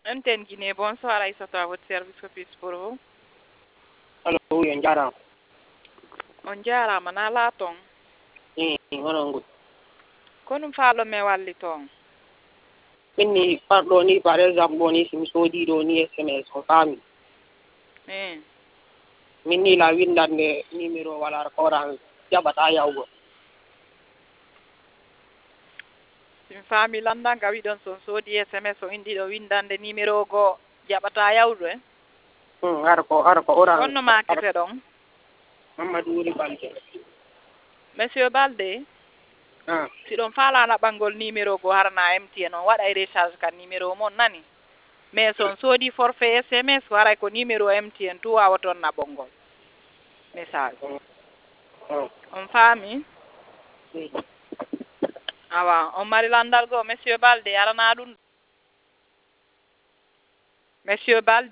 Antenne Guinée, bonsoir Aïssatou à votre service, que puis pour vous? Allo, on jarama. On jarama na laton. Hono ngol. Kono faalo me walli ton. Minni parɗo ni par exemple ɗo ni somi soodi ɗo ni SMS ko faami. Min ni la windande numéro wala koran jaɓata yawgo. Simi faami landanga wi ɗon son soodi SMS o indi ɗo windande numéro go jaɓata yawdu e? Ara ko orange. Honno makete ɗon? Mamadou Wuri Balde. Monsieur Balde? Si ɗon faalana ɓanngol numéro go harana MTN on waɗay recharge kan numéro mon nani? Mais son soodi forfait SMS waray ko numéro MTN tout wawaton naɓongol message. On faami? Awa on mari landal goo Monsieur Balde arana ɗum. Monsieur Balde.